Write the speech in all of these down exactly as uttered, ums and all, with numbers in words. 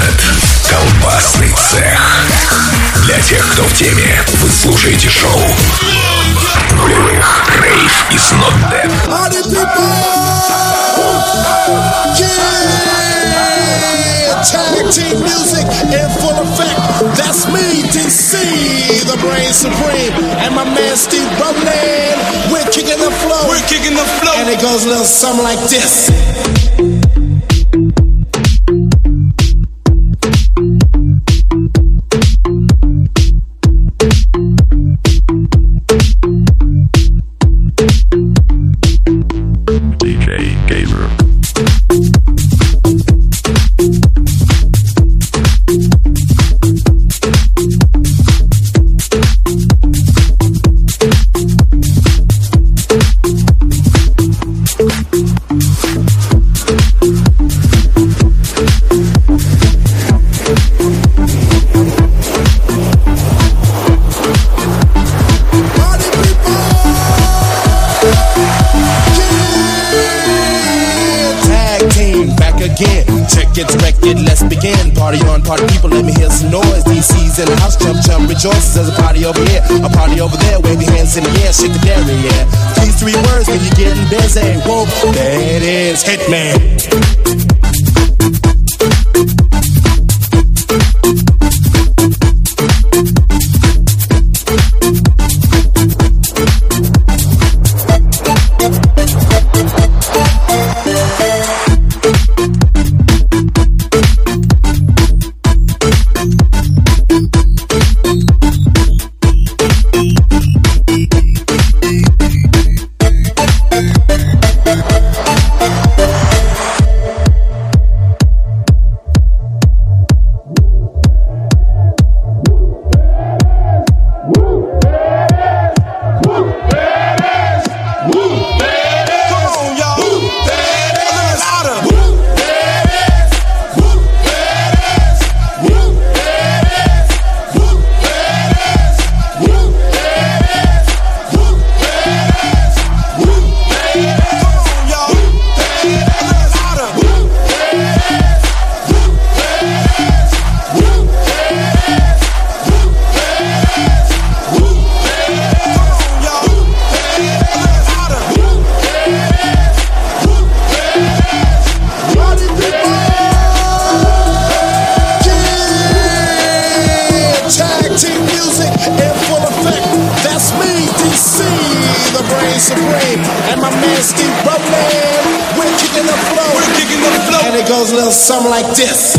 Planet. Колбасный цех. Для тех, кто в теме, вы слушаете шоу нулевых Rave is not dead. Party people! Yeah! Tag team music in full effect. That's me, D C, the brain supreme, and my man Steve Brooklyn. We're kicking the flow. We're kicking the flow. And it goes a little something like this. D J Gamer. Let's begin. Party on, party people, let me hear some noise. D C's in the house, jump, jump, rejoices. There's a party over here, a party over there. Wave your hands in the air, shake the dairy, yeah. These three words when you're getting busy. Whoa, there it is, hit me. Something like this.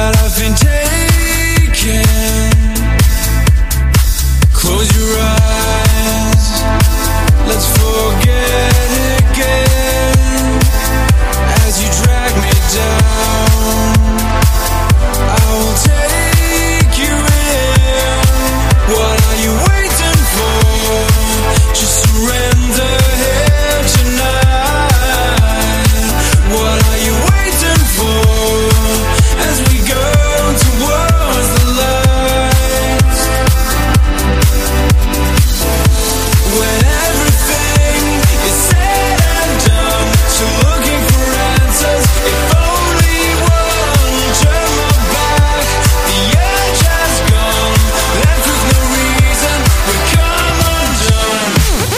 that I've been taken. Close your eyes, let's forget again. As you drag me down, I will take you in. What are you waiting for? Just surrender here tonight. What are you waiting for? As we go towards the lights. When everything is said and done, so looking for answers. If only one turn my back, the edge has gone. Left with no reason, we come undone.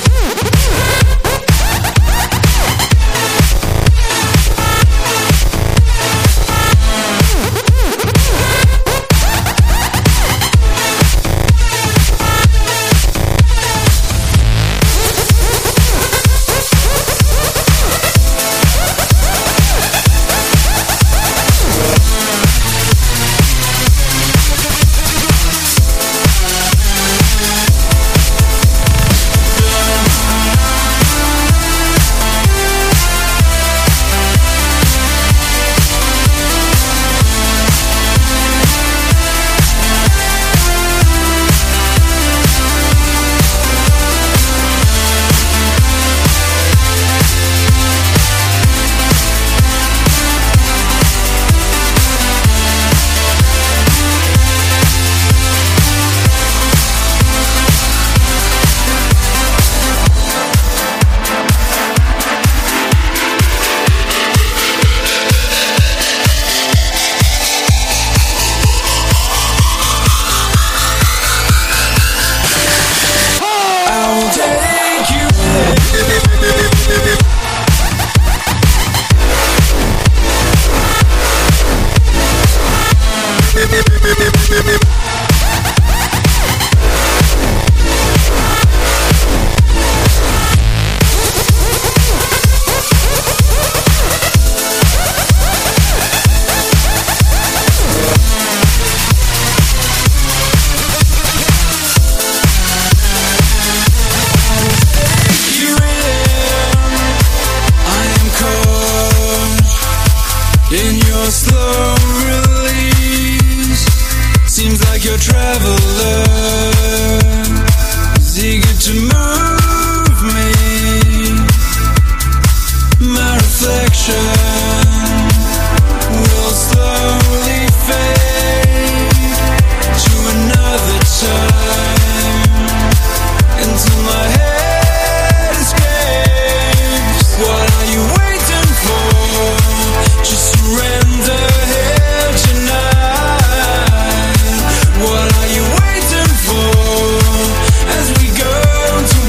In your slow release, seems like your traveler is eager to move me. My reflection will slowly fade to another time until my head escapes. What are you waiting for? Just surrender here tonight. What are you waiting for? As we go to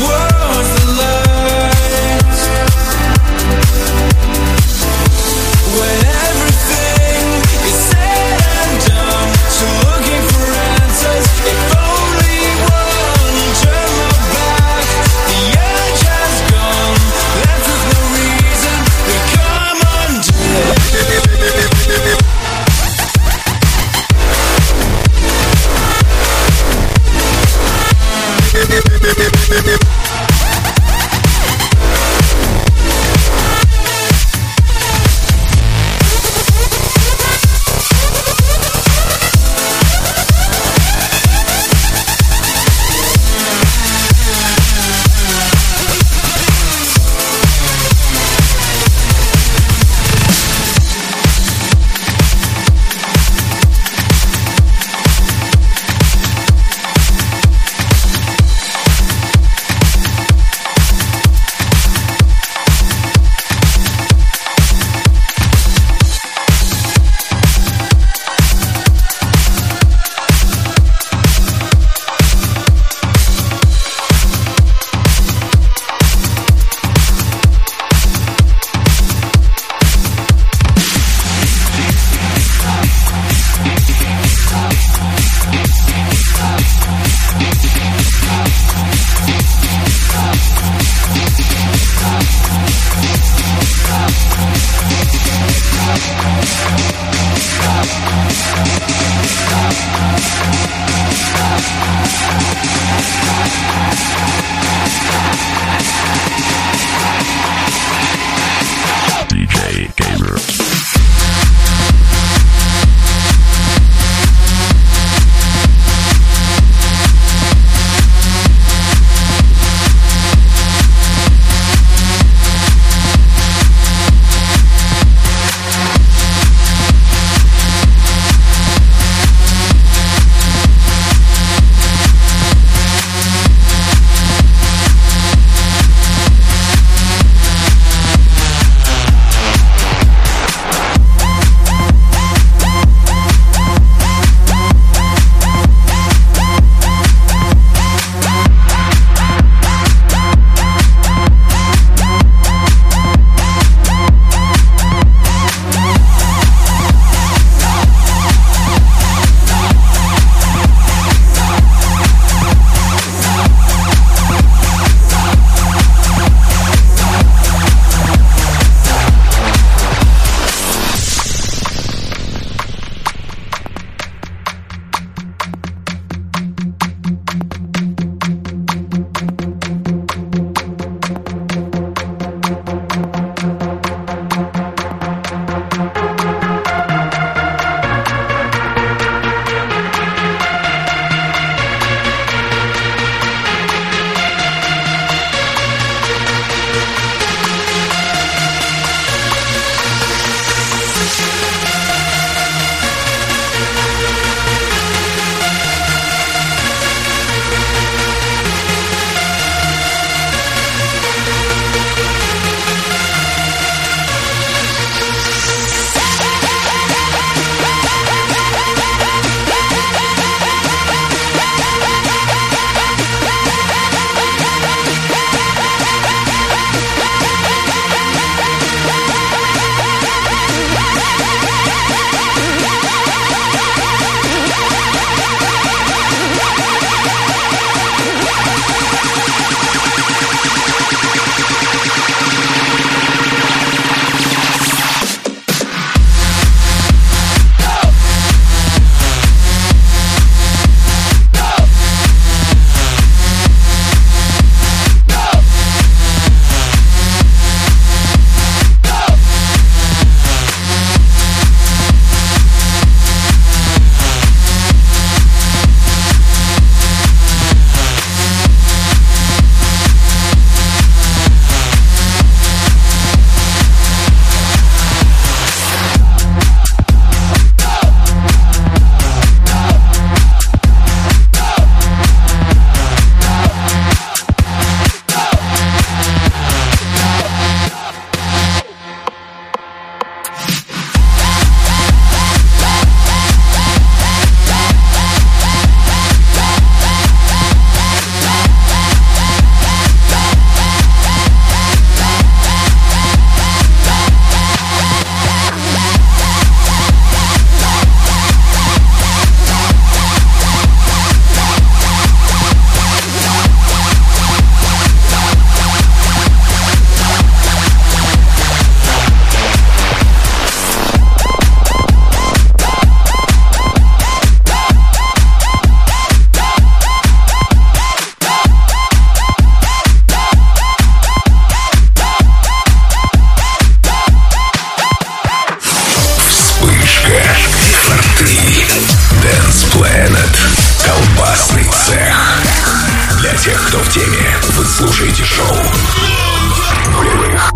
кто в теме, вы слушаете шоу «Нулевых».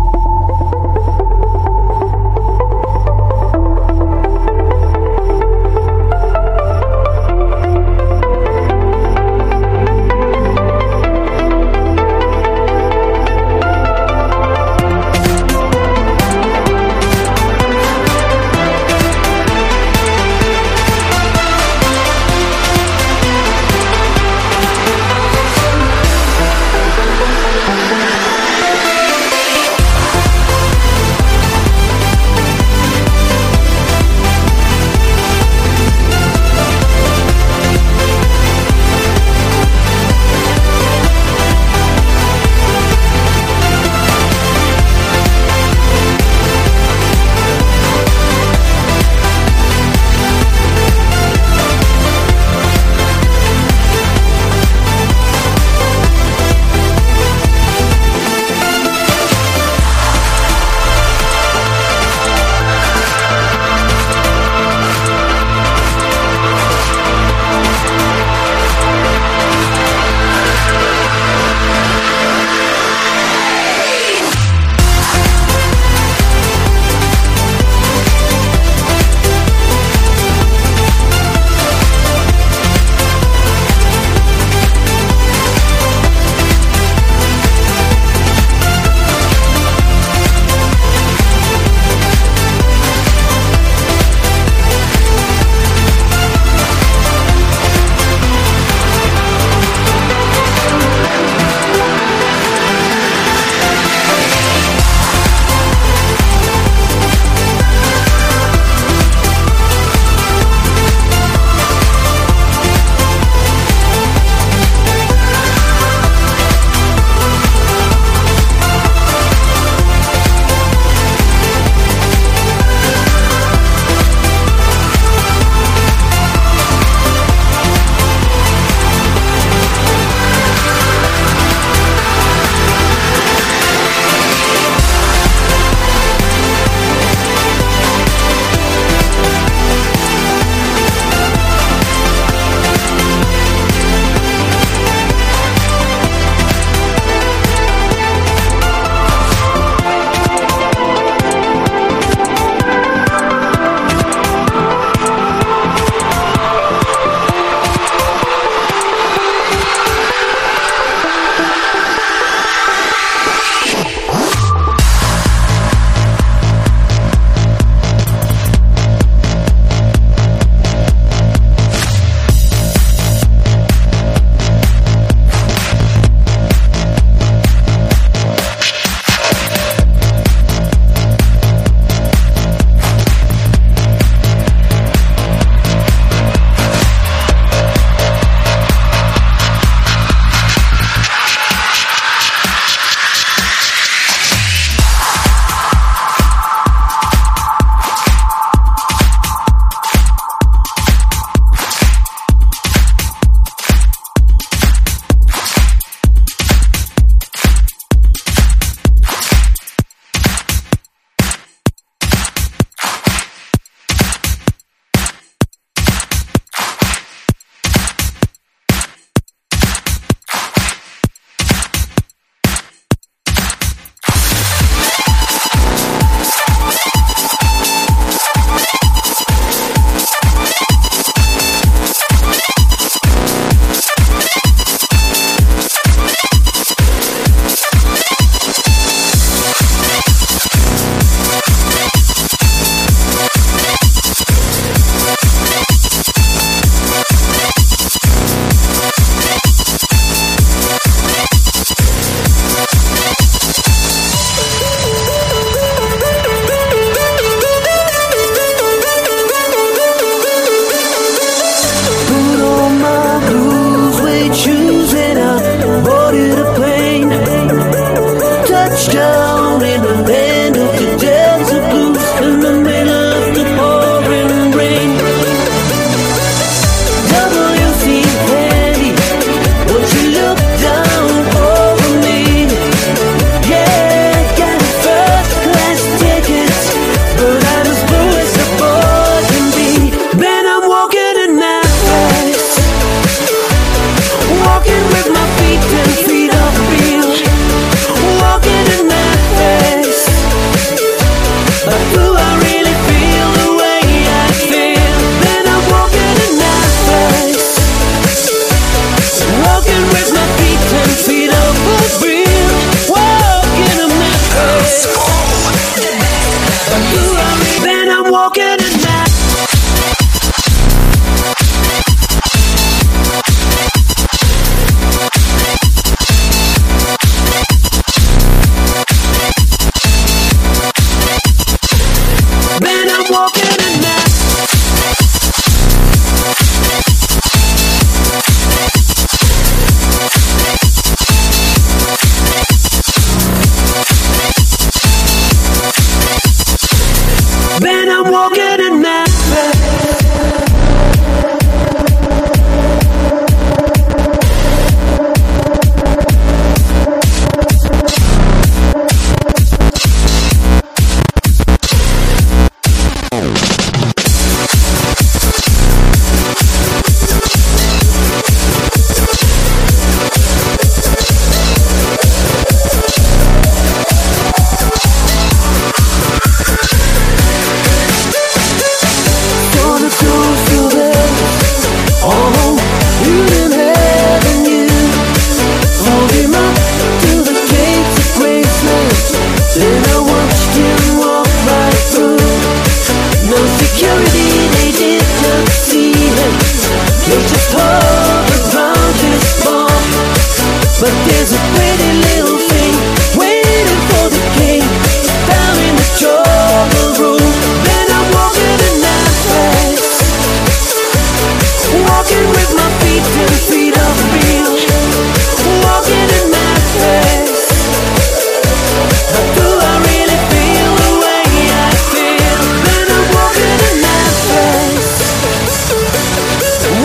We'll be right back.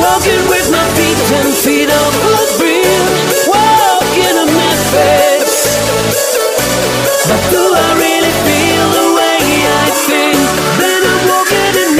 Walking with my feet ten feet off the real. Walking a method. But do I really feel the way I think? Then I'm walking in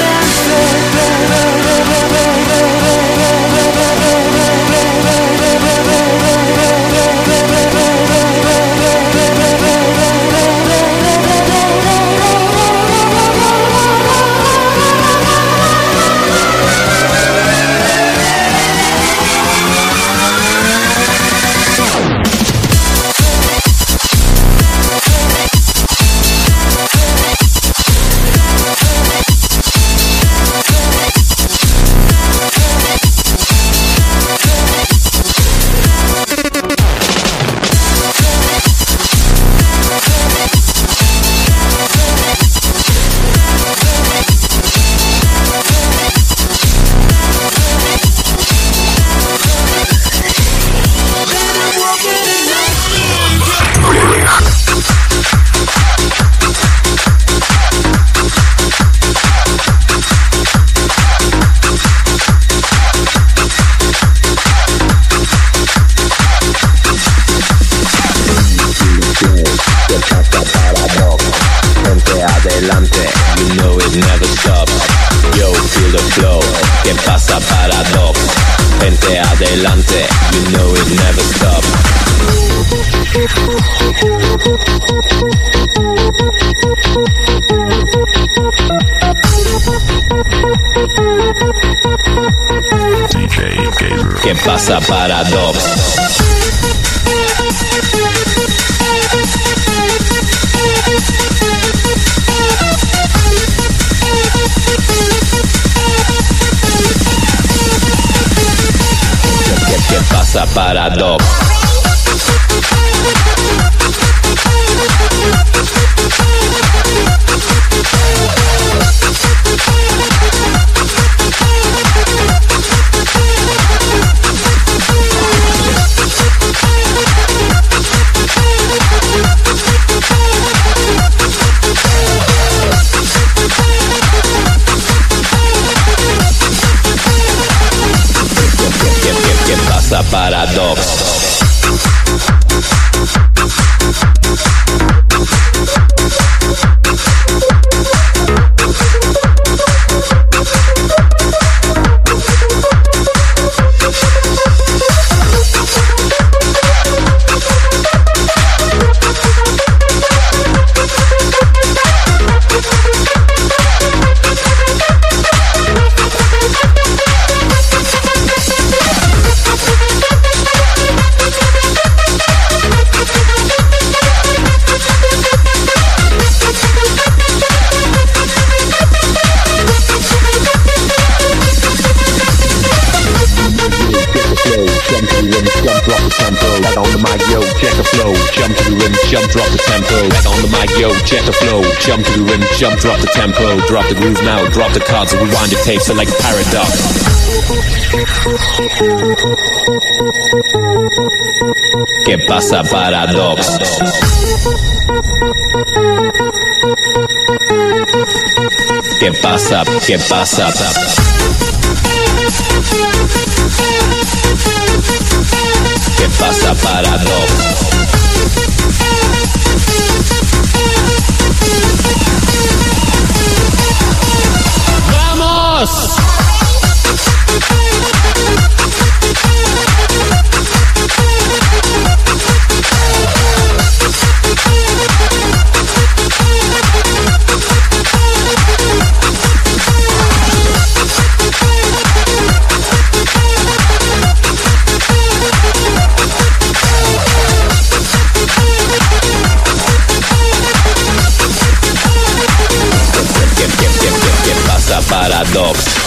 adelante, you know it never stops. D J Gazer. ¿Qué pasa, Paradox? ¿Qué pasa, Paradox? ¿Qué pasa, Paradox? Jump, drop the tempo, back on the mic, yo, check the flow. Jump to the rhythm, jump, drop the tempo. Drop the groove now, drop the cards, rewind the tape, so like Paradox. ¿Qué pasa, Paradox? ¿Qué pasa? ¿Qué pasa? ¿Qué pasa, Paradox? ¡Vamos! ¿Qué pasa, Paradox?